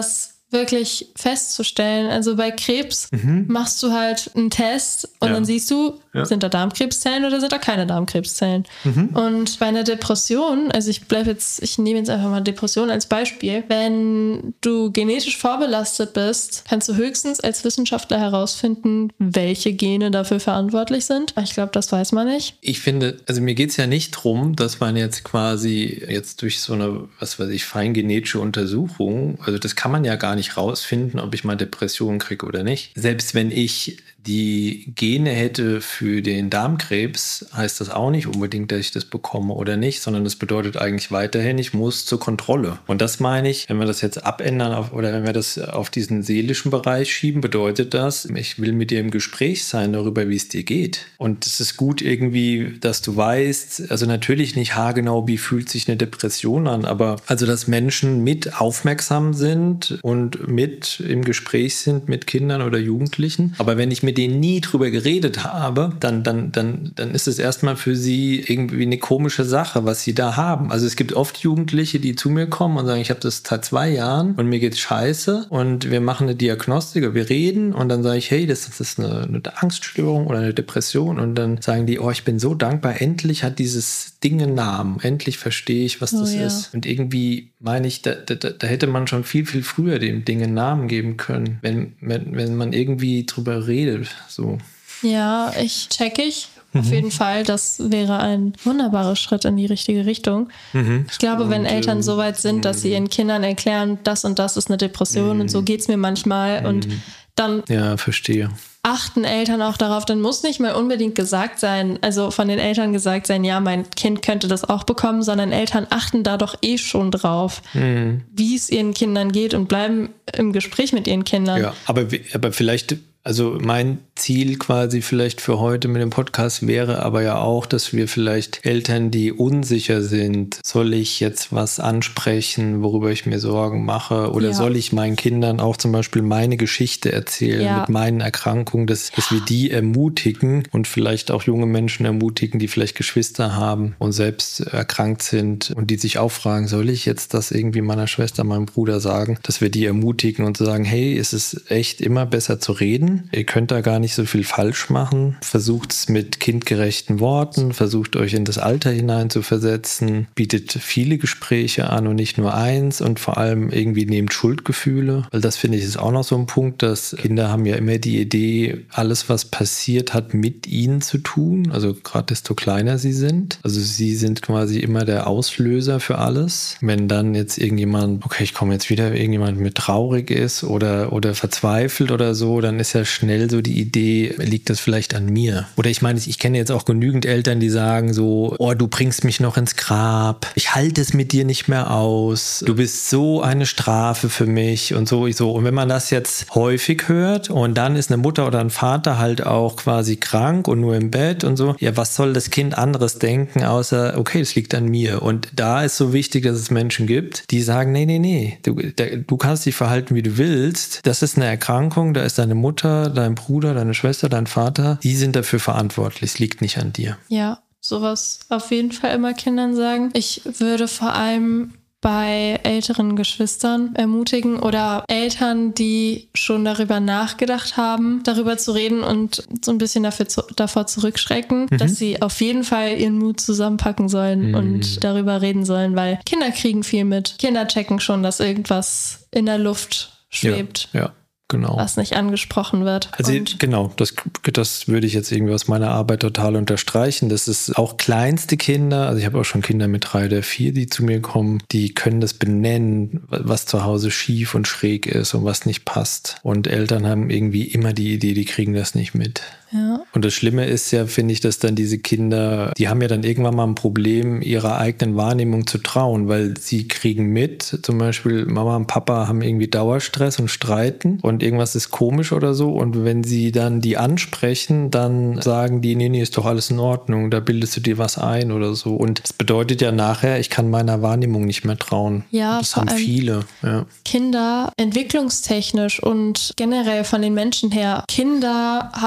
wirklich festzustellen. Also bei Krebs Mhm. machst du halt einen Test und Ja. dann siehst du, Ja. sind da Darmkrebszellen oder sind da keine Darmkrebszellen. Mhm. Und bei einer Depression, also ich bleibe jetzt, ich nehme jetzt einfach mal Depression als Beispiel, wenn du genetisch vorbelastet bist, kannst du höchstens als Wissenschaftler herausfinden, welche Gene dafür verantwortlich sind. Ich glaube, das weiß man nicht. Ich finde, also mir geht es ja nicht drum, dass man jetzt quasi jetzt durch so eine, was weiß ich, feingenetische Untersuchung, also das kann man ja gar nicht rausfinden, ob ich mal Depressionen kriege oder nicht. Selbst wenn ich die Gene hätte für den Darmkrebs, heißt das auch nicht unbedingt, dass ich das bekomme oder nicht, sondern das bedeutet eigentlich weiterhin, ich muss zur Kontrolle. Und das meine ich, wenn wir das jetzt abändern auf, oder wenn wir das auf diesen seelischen Bereich schieben, bedeutet das, ich will mit dir im Gespräch sein darüber, wie es dir geht. Und es ist gut irgendwie, dass du weißt, also natürlich nicht haargenau, wie fühlt sich eine Depression an, aber also, dass Menschen mit aufmerksam sind und mit im Gespräch sind mit Kindern oder Jugendlichen. Aber wenn ich mit denen nie drüber geredet habe, dann, dann, dann, dann ist es erstmal für sie irgendwie eine komische Sache, was sie da haben. Also es gibt oft Jugendliche, die zu mir kommen und sagen, ich habe das seit zwei Jahren und mir geht's scheiße und wir machen eine Diagnostik oder wir reden und dann sage ich, hey, das, das ist eine, eine Angststörung oder eine Depression und dann sagen die, oh, ich bin so dankbar, endlich hat dieses Ding einen Namen, endlich verstehe ich, was Oh, das ja. ist. Und irgendwie meine ich, da, da, da hätte man schon viel, viel früher dem Ding einen Namen geben können, wenn, wenn, wenn man irgendwie drüber redet. So. Ja, ich check ich. Auf jeden Fall, das wäre ein wunderbarer Schritt in die richtige Richtung. Mhm. Ich glaube, wenn Und, Eltern ähm, so weit sind, dass sie ihren Kindern erklären, das und das ist eine Depression und so geht's mir manchmal und dann Ja, verstehe. achten Eltern auch darauf, dann muss nicht mal unbedingt gesagt sein, also von den Eltern gesagt sein, ja, mein Kind könnte das auch bekommen, sondern Eltern achten da doch eh schon drauf, Mhm. wie es ihren Kindern geht und bleiben im Gespräch mit ihren Kindern. Ja, aber, wie- aber vielleicht, also mein Ziel quasi vielleicht für heute mit dem Podcast wäre aber ja auch, dass wir vielleicht Eltern, die unsicher sind, soll ich jetzt was ansprechen, worüber ich mir Sorgen mache oder Ja. soll ich meinen Kindern auch zum Beispiel meine Geschichte erzählen Ja. mit meinen Erkrankungen, dass, dass wir die ermutigen und vielleicht auch junge Menschen ermutigen, die vielleicht Geschwister haben und selbst erkrankt sind und die sich auch fragen, soll ich jetzt das irgendwie meiner Schwester, meinem Bruder sagen, dass wir die ermutigen und sagen, hey, es ist echt immer besser zu reden. Ihr könnt da gar nicht so viel falsch machen. Versucht es mit kindgerechten Worten, versucht euch in das Alter hinein zu versetzen, bietet viele Gespräche an und nicht nur eins und vor allem irgendwie nehmt Schuldgefühle, weil das finde ich ist auch noch so ein Punkt, dass Kinder haben ja immer die Idee, alles was passiert hat mit ihnen zu tun, also gerade desto kleiner sie sind. Also sie sind quasi immer der Auslöser für alles. Wenn dann jetzt irgendjemand, okay, ich komme jetzt wieder, irgendjemand mit traurig ist oder, oder verzweifelt oder so, dann ist ja schnell so die Idee, liegt das vielleicht an mir? Oder ich meine, ich kenne jetzt auch genügend Eltern, die sagen so, oh, du bringst mich noch ins Grab, ich halte es mit dir nicht mehr aus, du bist so eine Strafe für mich und so, so. Und wenn man das jetzt häufig hört und dann ist eine Mutter oder ein Vater halt auch quasi krank und nur im Bett und so, ja, was soll das Kind anderes denken, außer, okay, das liegt an mir. Und da ist so wichtig, dass es Menschen gibt, die sagen, nee, nee, nee, du, du kannst dich verhalten, wie du willst, das ist eine Erkrankung, da ist deine Mutter, dein Bruder, deine Schwester, dein Vater, die sind dafür verantwortlich. Es liegt nicht an dir. Ja, sowas auf jeden Fall immer Kindern sagen. Ich würde vor allem bei älteren Geschwistern ermutigen oder Eltern, die schon darüber nachgedacht haben, darüber zu reden und so ein bisschen dafür zu, davor zurückschrecken, Mhm. dass sie auf jeden Fall ihren Mut zusammenpacken sollen Mhm. und darüber reden sollen, weil Kinder kriegen viel mit. Kinder checken schon, dass irgendwas in der Luft schwebt, Ja, ja, genau. was nicht angesprochen wird. Also und genau, das, das würde ich jetzt irgendwie aus meiner Arbeit total unterstreichen. Das ist auch kleinste Kinder, also ich habe auch schon Kinder mit drei oder vier, die zu mir kommen, die können das benennen, was zu Hause schief und schräg ist und was nicht passt. Und Eltern haben irgendwie immer die Idee, die kriegen das nicht mit. ja. Und das Schlimme ist ja, finde ich, dass dann diese Kinder, die haben ja dann irgendwann mal ein Problem, ihrer eigenen Wahrnehmung zu trauen, weil sie kriegen mit, zum Beispiel Mama und Papa haben irgendwie Dauerstress und streiten und irgendwas ist komisch oder so und wenn sie dann die ansprechen, dann sagen die, nee, nee, ist doch alles in Ordnung, da bildest du dir was ein oder so. Und das bedeutet ja nachher, ich kann meiner Wahrnehmung nicht mehr trauen. Ja, das vor haben allem viele. Ja. Kinder entwicklungstechnisch und generell von den Menschen her. Kinder haben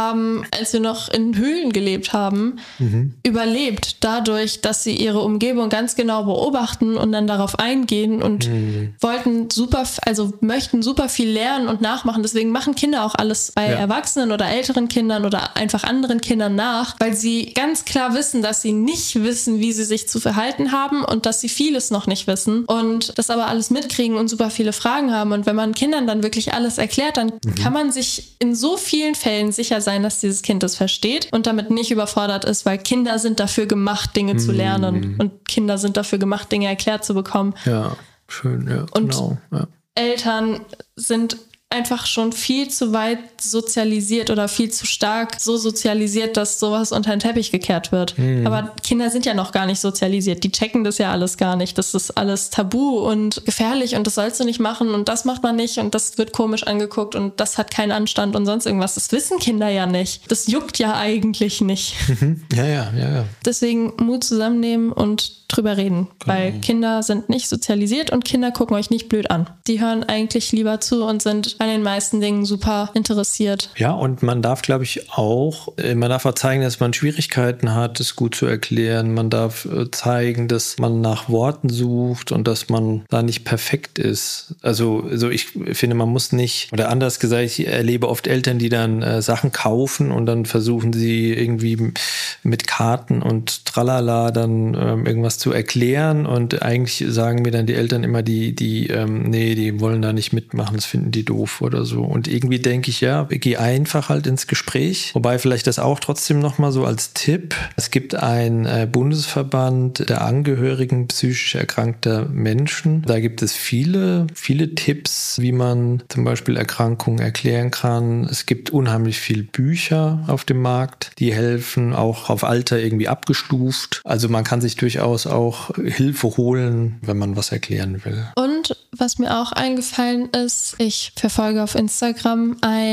als wir noch in Höhlen gelebt haben, mhm. überlebt dadurch, dass sie ihre Umgebung ganz genau beobachten und dann darauf eingehen und mhm. wollten super, also möchten super viel lernen und nachmachen. Deswegen machen Kinder auch alles bei ja. Erwachsenen oder älteren Kindern oder einfach anderen Kindern nach, weil sie ganz klar wissen, dass sie nicht wissen, wie sie sich zu verhalten haben und dass sie vieles noch nicht wissen und das aber alles mitkriegen und super viele Fragen haben. Und wenn man Kindern dann wirklich alles erklärt, dann mhm. kann man sich in so vielen Fällen sicher sein, dass dieses Kind das versteht und damit nicht überfordert ist, weil Kinder sind dafür gemacht, Dinge mhm. zu lernen und Kinder sind dafür gemacht, Dinge erklärt zu bekommen. Ja, schön, ja, und genau. Ja. Eltern sind einfach schon viel zu weit sozialisiert oder viel zu stark so sozialisiert, dass sowas unter den Teppich gekehrt wird. Mhm. Aber Kinder sind ja noch gar nicht sozialisiert. Die checken das ja alles gar nicht. Das ist alles tabu und gefährlich und das sollst du nicht machen und das macht man nicht und das wird komisch angeguckt und das hat keinen Anstand und sonst irgendwas. Das wissen Kinder ja nicht. Das juckt ja eigentlich nicht. Mhm. Ja, ja, ja, ja. Deswegen Mut zusammennehmen und drüber reden, genau. Weil Kinder sind nicht sozialisiert und Kinder gucken euch nicht blöd an. Die hören eigentlich lieber zu und sind an den meisten Dingen super interessiert. Ja, und man darf, glaube ich, auch, man darf auch zeigen, dass man Schwierigkeiten hat, es gut zu erklären. Man darf zeigen, dass man nach Worten sucht und dass man da nicht perfekt ist. Also, also ich finde, man muss nicht, oder anders gesagt, ich erlebe oft Eltern, die dann äh, Sachen kaufen und dann versuchen sie irgendwie mit Karten und Tralala dann ähm, irgendwas zu erklären und eigentlich sagen mir dann die Eltern immer, die, die, ähm, nee, die wollen da nicht mitmachen, das finden die doof oder so. Und irgendwie denke ich, ja, geh einfach halt ins Gespräch. Wobei vielleicht das auch trotzdem nochmal so als Tipp. Es gibt einen äh, Bundesverband der Angehörigen psychisch erkrankter Menschen. Da gibt es viele, viele Tipps, wie man zum Beispiel Erkrankungen erklären kann. Es gibt unheimlich viele Bücher auf dem Markt, die helfen, auch auf Alter irgendwie abgestuft. Also man kann sich durchaus auch Hilfe holen, wenn man was erklären will. Und was mir auch eingefallen ist, ich verfolge auf Instagram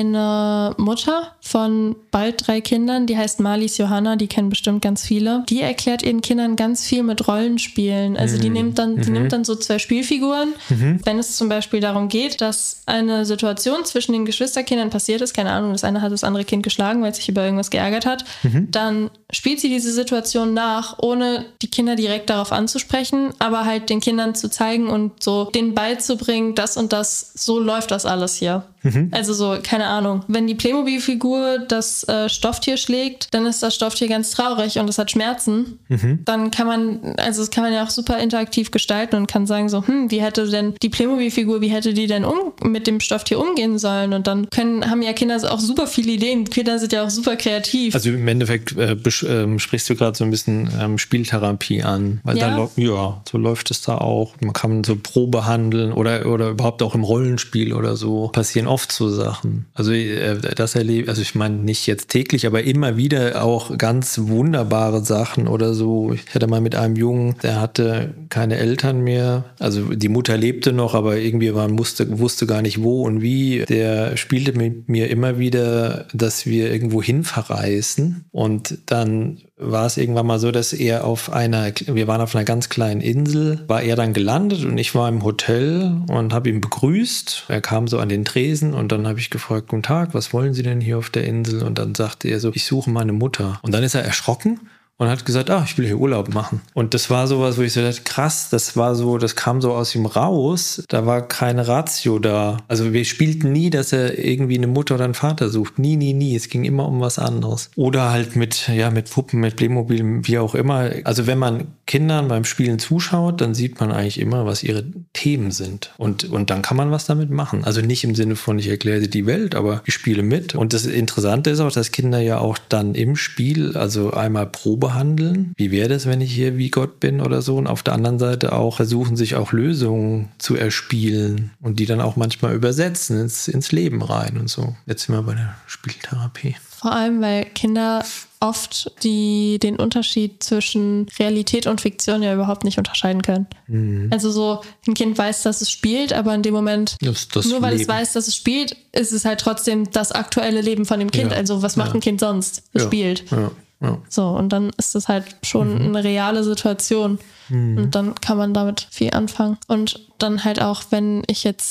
eine Mutter von bald drei Kindern, die heißt Marlies Johanna, die kennen bestimmt ganz viele. Die erklärt ihren Kindern ganz viel mit Rollenspielen. Also die nimmt dann, die mhm. nimmt dann so zwei Spielfiguren. Mhm. Wenn es zum Beispiel darum geht, dass eine Situation zwischen den Geschwisterkindern passiert ist, keine Ahnung, das eine hat das andere Kind geschlagen, weil es sich über irgendwas geärgert hat, mhm. dann spielt sie diese Situation nach, ohne die Kinder direkt darauf anzusprechen, aber halt den Kindern zu zeigen und so denen beizubringen, das und das, so läuft das alles hier. Mhm. Also so, keine Ahnung, wenn die Playmobil-Figur das äh, Stofftier schlägt, dann ist das Stofftier ganz traurig und es hat Schmerzen. Mhm. Dann kann man, also das kann man ja auch super interaktiv gestalten und kann sagen so, hm, wie hätte denn die Playmobil-Figur, wie hätte die denn um, mit dem Stofftier umgehen sollen? Und dann können, haben ja Kinder auch super viele Ideen. Kinder sind ja auch super kreativ. Also im Endeffekt äh, besch- äh, sprichst du gerade so ein bisschen ähm, Spieltherapie an, weil ja. da lo- ja, so läuft es da auch. Man kann so Probe handeln oder, oder überhaupt auch im Rollenspiel oder so passieren oft so Sachen. Also äh, das erlebe, also ich meine nicht jetzt täglich, aber immer wieder auch ganz wunderbare Sachen oder so. Ich hatte mal mit einem Jungen, der hatte keine Eltern mehr. Also die Mutter lebte noch, aber irgendwie man musste, wusste gar nicht wo und wie. Der spielte mit mir immer wieder, dass wir irgendwo hin verreisen und dann war es irgendwann mal so, dass er auf einer, wir waren auf einer ganz kleinen Insel, war er dann gelandet und ich war im Hotel und habe ihn begrüßt. Er kam so an den Tresen und dann habe ich gefragt, guten Tag, was wollen Sie denn hier auf der Insel? Und dann sagte er so, ich suche meine Mutter. Und dann ist er erschrocken und hat gesagt, ah, ich will hier Urlaub machen. Und das war sowas, wo ich so dachte, krass, das war so, das kam so aus ihm raus, da war keine Ratio da. Also wir spielten nie, dass er irgendwie eine Mutter oder einen Vater sucht. Nie, nie, nie. Es ging immer um was anderes. Oder halt mit, ja, mit Puppen, mit Playmobil, wie auch immer. Also wenn man Kindern beim Spielen zuschaut, dann sieht man eigentlich immer, was ihre Themen sind. Und, und dann kann man was damit machen. Also nicht im Sinne von, ich erkläre dir die Welt, aber ich spiele mit. Und das Interessante ist auch, dass Kinder ja auch dann im Spiel, also einmal Probe behandeln. Wie wäre das, wenn ich hier wie Gott bin oder so? Und auf der anderen Seite auch versuchen, sich auch Lösungen zu erspielen und die dann auch manchmal übersetzen ins, ins Leben rein und so. Jetzt sind wir bei der Spieltherapie. Vor allem, weil Kinder oft die, den Unterschied zwischen Realität und Fiktion ja überhaupt nicht unterscheiden können. Mhm. Also so, ein Kind weiß, dass es spielt, aber in dem Moment, das, das nur weil Leben. es weiß, dass es spielt, ist es halt trotzdem das aktuelle Leben von dem Kind. Ja. Also was macht ja. ein Kind sonst? Es ja. spielt. Ja. Ja. So, und dann ist das halt schon mhm. eine reale Situation. Mhm. Und dann kann man damit viel anfangen. Und dann halt auch, wenn ich jetzt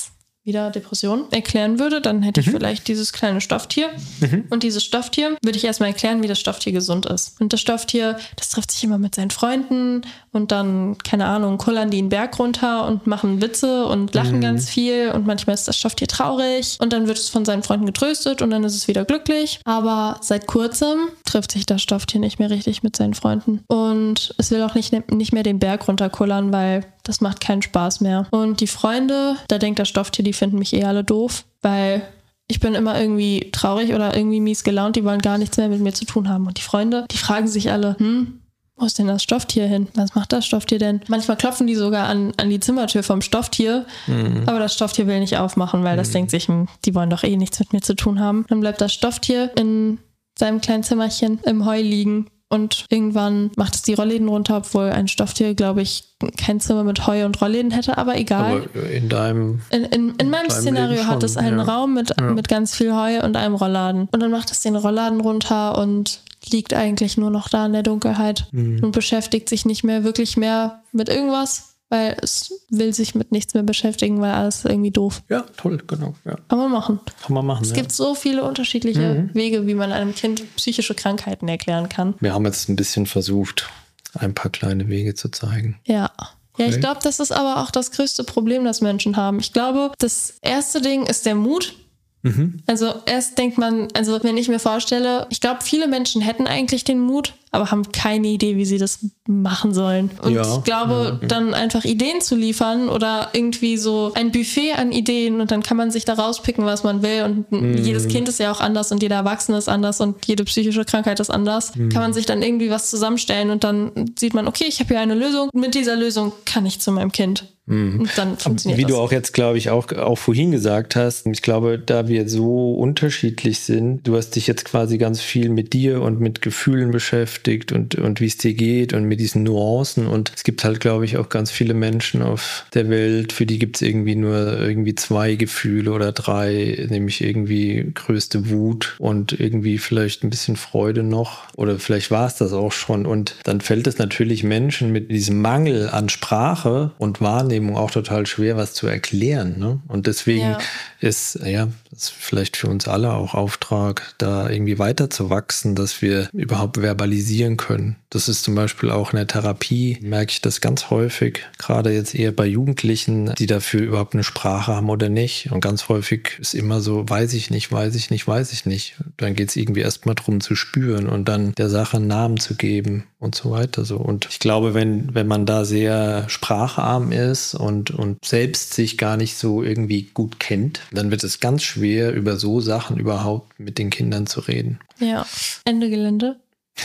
wieder Depression, erklären würde, dann hätte ich mhm. vielleicht dieses kleine Stofftier. Mhm. Und dieses Stofftier würde ich erstmal erklären, wie das Stofftier gesund ist. Und das Stofftier, das trifft sich immer mit seinen Freunden und dann, keine Ahnung, kullern die einen Berg runter und machen Witze und lachen mhm. ganz viel. Und manchmal ist das Stofftier traurig und dann wird es von seinen Freunden getröstet und dann ist es wieder glücklich. Aber seit kurzem trifft sich das Stofftier nicht mehr richtig mit seinen Freunden. Und es will auch nicht, nicht mehr den Berg runterkullern, weil das macht keinen Spaß mehr. Und die Freunde, da denkt das Stofftier, die finden mich eh alle doof, weil ich bin immer irgendwie traurig oder irgendwie mies gelaunt, die wollen gar nichts mehr mit mir zu tun haben. Und die Freunde, die fragen sich alle, hm, wo ist denn das Stofftier hin? Was macht das Stofftier denn? Manchmal klopfen die sogar an, an die Zimmertür vom Stofftier, mhm. aber das Stofftier will nicht aufmachen, weil das mhm. denkt sich, hm, die wollen doch eh nichts mit mir zu tun haben. Dann bleibt das Stofftier in seinem kleinen Zimmerchen im Heu liegen. Und irgendwann macht es die Rollläden runter, obwohl ein Stofftier, glaube ich, kein Zimmer mit Heu und Rollläden hätte, aber egal. Aber in deinem In, in, in meinem Szenario schon, hat es einen ja. Raum mit, ja. mit ganz viel Heu und einem Rollladen. Und dann macht es den Rollladen runter und liegt eigentlich nur noch da in der Dunkelheit mhm. und beschäftigt sich nicht mehr wirklich mehr mit irgendwas. Weil es will sich mit nichts mehr beschäftigen, weil alles ist irgendwie doof. Ja, toll, genau. Ja. Kann man machen. Kann man machen, Es ja. gibt so viele unterschiedliche mhm. Wege, wie man einem Kind psychische Krankheiten erklären kann. Wir haben jetzt ein bisschen versucht, ein paar kleine Wege zu zeigen. Ja. Ja, ich glaube, das ist aber auch das größte Problem, das Menschen haben. Ich glaube, das erste Ding ist der Mut. Mhm. Also erst denkt man, also wenn ich mir vorstelle, ich glaube, viele Menschen hätten eigentlich den Mut, aber haben keine Idee, wie sie das machen sollen. Und ja, ich glaube, ja. dann einfach Ideen zu liefern oder irgendwie so ein Buffet an Ideen und dann kann man sich da rauspicken, was man will. Und mhm. jedes Kind ist ja auch anders und jeder Erwachsene ist anders und jede psychische Krankheit ist anders. Mhm. Kann man sich dann irgendwie was zusammenstellen und dann sieht man, okay, ich habe hier eine Lösung. Mit dieser Lösung kann ich zu meinem Kind. Mhm. Und dann funktioniert Wie das. du auch jetzt, glaube ich, auch, auch vorhin gesagt hast, ich glaube, da wir so unterschiedlich sind, du hast dich jetzt quasi ganz viel mit dir und mit Gefühlen beschäftigt und, und wie es dir geht und mit diesen Nuancen. Und es gibt halt, glaube ich, auch ganz viele Menschen auf der Welt, für die gibt es irgendwie nur irgendwie zwei Gefühle oder drei, nämlich irgendwie größte Wut und irgendwie vielleicht ein bisschen Freude noch. Oder vielleicht war es das auch schon. Und dann fällt es natürlich Menschen mit diesem Mangel an Sprache und Wahrnehmung auch total schwer, was zu erklären. Ne? Und deswegen ja. ist, ja, das ist vielleicht für uns alle auch Auftrag, da irgendwie weiter zu wachsen, dass wir überhaupt verbalisieren können. Das ist zum Beispiel auch in der Therapie, merke ich das ganz häufig, gerade jetzt eher bei Jugendlichen, die dafür überhaupt eine Sprache haben oder nicht. Und ganz häufig ist immer so, weiß ich nicht, weiß ich nicht, weiß ich nicht. Dann geht es irgendwie erstmal darum zu spüren und dann der Sache einen Namen zu geben und so weiter. So. Und ich glaube, wenn, wenn man da sehr spracharm ist und, und selbst sich gar nicht so irgendwie gut kennt, dann wird es ganz schwer, über so Sachen überhaupt mit den Kindern zu reden. Ja, Ende Gelände.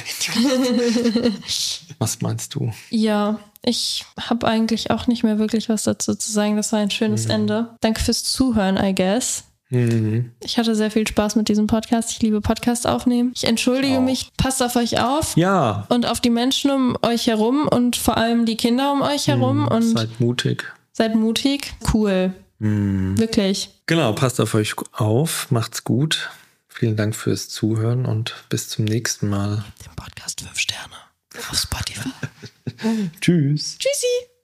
Was meinst du? Ja, ich habe eigentlich auch nicht mehr wirklich was dazu zu sagen. Das war ein schönes mhm. Ende. Danke fürs Zuhören, I guess. Mhm. Ich hatte sehr viel Spaß mit diesem Podcast. Ich liebe Podcast aufnehmen. Ich entschuldige auch. mich. Passt auf euch auf. Ja. Und auf die Menschen um euch herum und vor allem die Kinder um euch herum. Mhm. Und seid mutig. Seid mutig. Cool. Mhm. Wirklich. Genau, passt auf euch auf. Macht's gut. Vielen Dank fürs Zuhören und bis zum nächsten Mal. Dem Podcast fünf Sterne auf Spotify. Tschüss. Tschüssi.